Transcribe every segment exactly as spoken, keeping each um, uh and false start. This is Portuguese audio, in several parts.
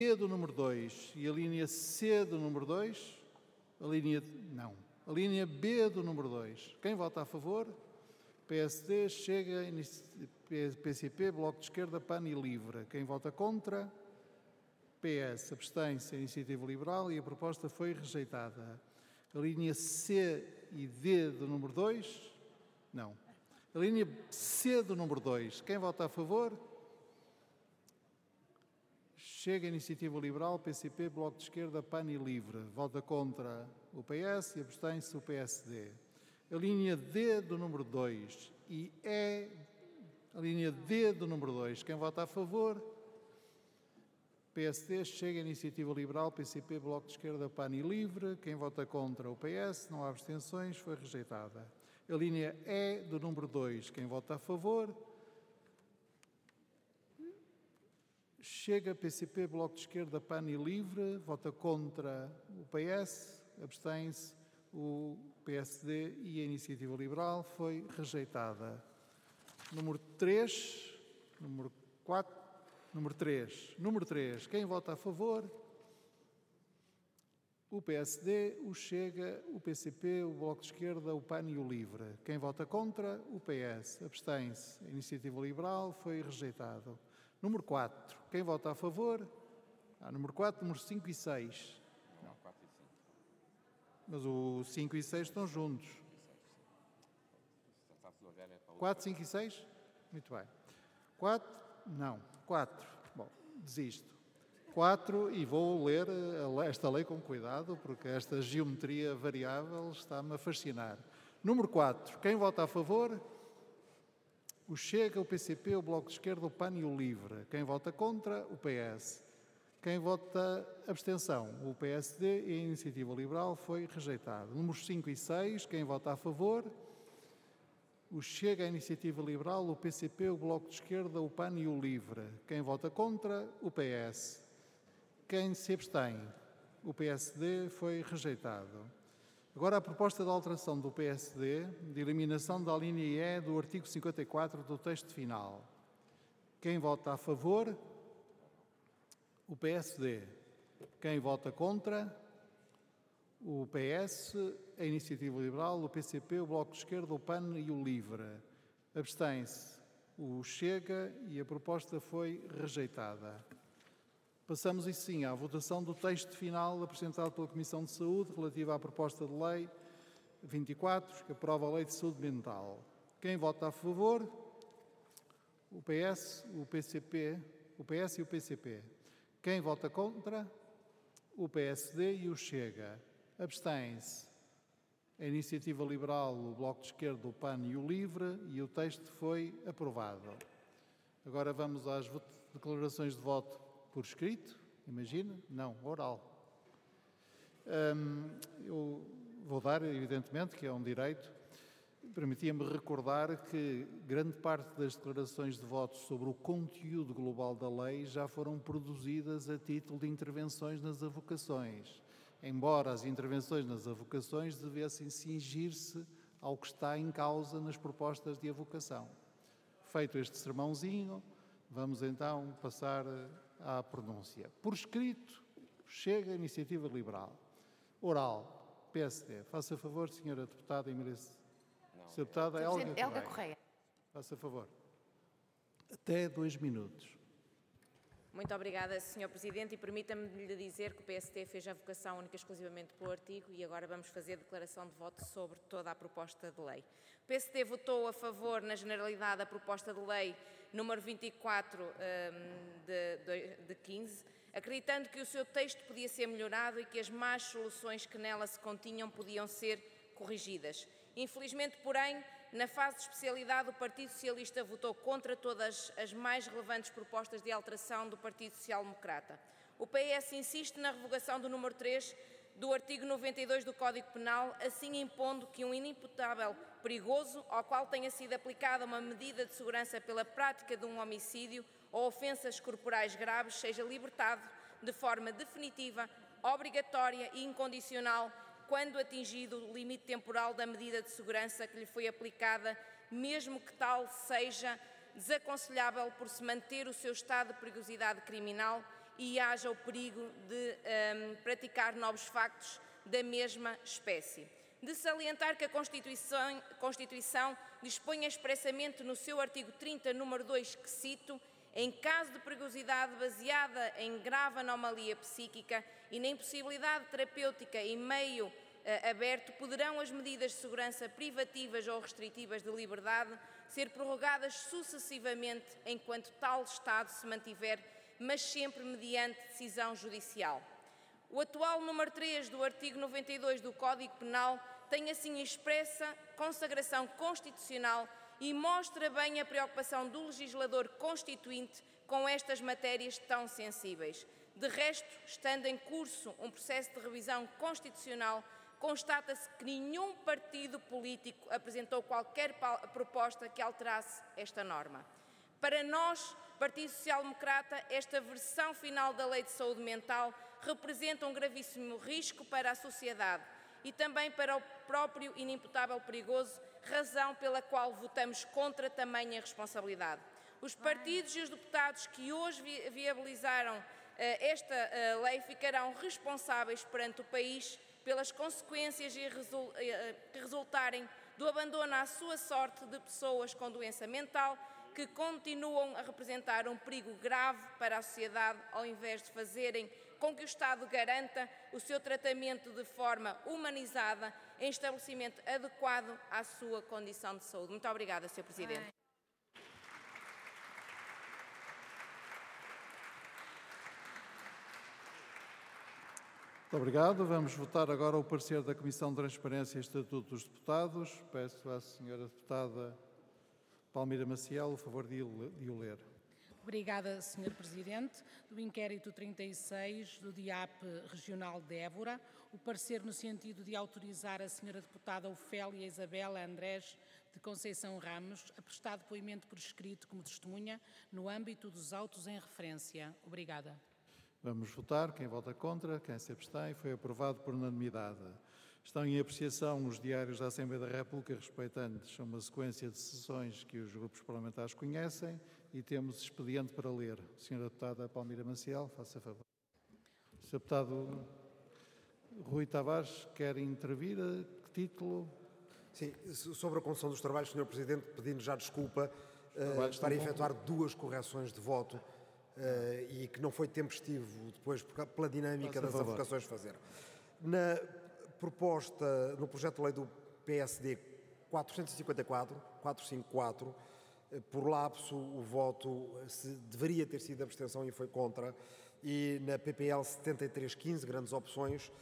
B do número dois e a linha C do número dois, a linha... não. A linha B do número dois. Quem vota a favor? P S D, Chega, P C P, Bloco de Esquerda, P A N e LIVRE. Quem vota contra? P S, abstém-se, Iniciativa Liberal, e a proposta foi rejeitada. A linha C e D do número dois? Não. A linha C do número dois. Quem vota a favor? Chega, Iniciativa Liberal, P C P, Bloco de Esquerda, P A N e LIVRE. Vota contra o P S e abstém-se o P S D. A linha D do número dois e E, a linha D do número dois. Quem vota a favor? P S D, Chega, Iniciativa Liberal, P C P, Bloco de Esquerda, P A N e LIVRE. Quem vota contra o P S, não há abstenções, foi rejeitada. A linha E do número dois. Quem vota a favor? Chega, P C P, Bloco de Esquerda, P A N e LIVRE. Vota contra o P S, abstém-se o P S D e a Iniciativa Liberal, foi rejeitada. Número três, número quatro, número três. Número três, quem vota a favor? O P S D, o Chega, o P C P, o Bloco de Esquerda, o P A N e o LIVRE. Quem vota contra? O P S. Abstém-se. A Iniciativa Liberal, foi rejeitado. Número quatro, quem vota a favor? Ah, número quatro, número cinco e seis. Não, quatro e cinco. Mas o cinco e seis estão juntos. quatro, cinco e seis? Muito bem. quatro, não. quatro. Bom, desisto. quatro, e vou ler esta lei com cuidado, porque esta geometria variável está-me a fascinar. Número quatro. Quem vota a favor? O Chega, o P C P, o Bloco de Esquerda, o P A N e o LIVRE. Quem vota contra? O P S. Quem vota abstenção? O P S D e a Iniciativa Liberal, foi rejeitado. Números cinco e seis. Quem vota a favor? O Chega, a Iniciativa Liberal, o P C P, o Bloco de Esquerda, o P A N e o LIVRE. Quem vota contra? O P S. Quem se abstém? O P S D, foi rejeitado. Agora a proposta de alteração do P S D, de eliminação da linha E do artigo cinquenta e quatro do texto final. Quem vota a favor? O P S D. Quem vota contra? O P S, a Iniciativa Liberal, o P C P, o Bloco de Esquerda, o P A N e o LIVRE. Abstém-se o Chega e a proposta foi rejeitada. Passamos, e sim, à votação do texto final apresentado pela Comissão de Saúde relativa à proposta de lei vinte e quatro, que aprova a Lei de Saúde Mental. Quem vota a favor? O P S, o P C P, o P S e o P C P. Quem vota contra? O P S D e o Chega. Abstém-se a Iniciativa Liberal, o Bloco de Esquerda, o P A N e o LIVRE, e o texto foi aprovado. Agora vamos às declarações de voto por escrito, imagina? Não, oral. Hum, eu vou dar, evidentemente, que é um direito. Permitia-me recordar que grande parte das declarações de voto sobre o conteúdo global da lei já foram produzidas a título de intervenções nas avocações, embora as intervenções nas avocações devessem cingir-se ao que está em causa nas propostas de avocação. Feito este sermãozinho, vamos então passar à pronúncia. Por escrito, Chega, Iniciativa Liberal. Oral, P S D. Faça favor, senhora deputada Emília. Senhora deputada Helga, Helga Correia. Faça favor. Até dois minutos. Muito obrigada, senhor Presidente, e permita-me lhe dizer que o P S D fez a vocação única e exclusivamente pelo artigo e agora vamos fazer declaração de voto sobre toda a proposta de lei. O P S D votou a favor, na generalidade, da proposta de lei número vinte e quatro de, de, de quinze, acreditando que o seu texto podia ser melhorado e que as más soluções que nela se continham podiam ser corrigidas. Infelizmente, porém, na fase de especialidade, o Partido Socialista votou contra todas as mais relevantes propostas de alteração do Partido Social Democrata. O P S insiste na revogação do número três do artigo noventa e dois do Código Penal, assim impondo que um inimputável perigoso, ao qual tenha sido aplicada uma medida de segurança pela prática de um homicídio ou ofensas corporais graves, seja libertado de forma definitiva, obrigatória e incondicional quando atingido o limite temporal da medida de segurança que lhe foi aplicada, mesmo que tal seja desaconselhável por se manter o seu estado de perigosidade criminal e haja o perigo de um, praticar novos factos da mesma espécie. De salientar que a Constituição, Constituição dispõe expressamente no seu artigo trinta, número dois, que cito, em caso de perigosidade baseada em grave anomalia psíquica e na impossibilidade terapêutica em meio uh, aberto, poderão as medidas de segurança privativas ou restritivas de liberdade ser prorrogadas sucessivamente enquanto tal estado se mantiver, mas sempre mediante decisão judicial. O atual número três do artigo noventa e dois do Código Penal tem assim expressa consagração constitucional e mostra bem a preocupação do legislador constituinte com estas matérias tão sensíveis. De resto, estando em curso um processo de revisão constitucional, constata-se que nenhum partido político apresentou qualquer proposta que alterasse esta norma. Para nós, Partido Social Democrata, esta versão final da Lei de Saúde Mental representa um gravíssimo risco para a sociedade e também para o próprio inimputável perigoso, razão pela qual votamos contra tamanha responsabilidade. Os partidos e os deputados que hoje vi viabilizaram uh, esta uh, lei ficarão responsáveis perante o país pelas consequências e resul uh, que resultarem do abandono à sua sorte de pessoas com doença mental que continuam a representar um perigo grave para a sociedade, ao invés de fazerem com que o Estado garanta o seu tratamento de forma humanizada em estabelecimento adequado à sua condição de saúde. Muito obrigada, senhor Presidente. Muito obrigado. Vamos votar agora o parecer da Comissão de Transparência e Estatuto dos Deputados. Peço à senhora deputada Palmira Maciel o favor de o ler. Obrigada, senhor Presidente. Do inquérito trinta e seis do D I A P Regional de Évora, o parecer no sentido de autorizar a senhora deputada Ofélia Isabela Andrés de Conceição Ramos a prestar depoimento por escrito como testemunha no âmbito dos autos em referência. Obrigada. Vamos votar. Quem vota contra, quem se abstém, foi aprovado por unanimidade. Estão em apreciação os diários da Assembleia da República respeitantes a uma sequência de sessões que os grupos parlamentares conhecem e temos expediente para ler. senhora deputada Palmira Maciel, faça favor. senhor deputado Rui Tavares, quer intervir? A que título? Sim, sobre a condução dos trabalhos, senhor Presidente, pedindo já desculpa uh, estar a efetuar duas correções de voto uh, e que não foi tempestivo depois pela dinâmica das avocações fazer. Na proposta, no projeto de lei do P S D quatrocentos e cinquenta e quatro, quatrocentos e cinquenta e quatro, por lapso o voto se deveria ter sido abstenção e foi contra, e na P P L setenta e três quinze, grandes opções,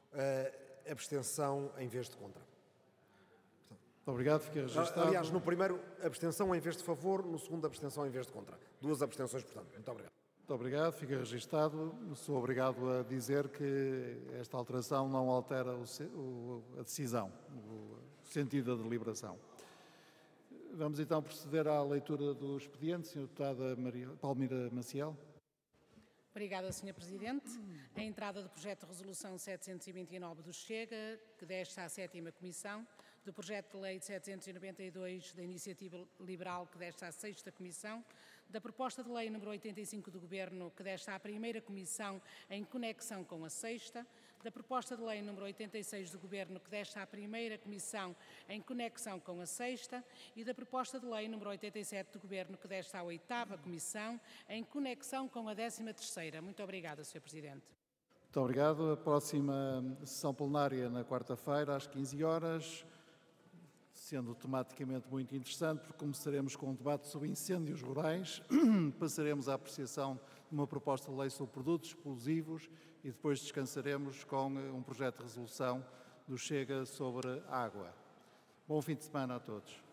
abstenção em vez de contra. Muito obrigado, fica registado. Aliás, no primeiro, abstenção em vez de favor, no segundo, abstenção em vez de contra. Duas abstenções, portanto. Muito obrigado. Muito obrigado, fica registado. Sou obrigado a dizer que esta alteração não altera o, o, a decisão, o sentido da deliberação. Vamos então proceder à leitura do expediente. senhora deputada Maria, Palmira Maciel. Obrigada, senhor Presidente. A entrada do projeto de resolução setecentos e vinte e nove do Chega, que desta à sétima Comissão, do projeto de lei de setecentos e noventa e dois da Iniciativa Liberal, que desta à sexta Comissão, da proposta de lei número oitenta e cinco do Governo, que desta à primeira Comissão em conexão com a sexta, da proposta de lei número oitenta e seis do Governo, que desta à primeira Comissão em conexão com a sexta, e da proposta de lei número oitenta e sete do Governo, que desta à oitava Comissão em conexão com a décima terceira. Muito obrigada, senhor Presidente. Muito obrigado. A próxima sessão plenária na quarta-feira, às quinze horas, sendo tematicamente muito interessante, porque começaremos com um debate sobre incêndios rurais, passaremos à apreciação de uma proposta de lei sobre produtos explosivos e depois descansaremos com um projeto de resolução do Chega sobre água. Bom fim de semana a todos.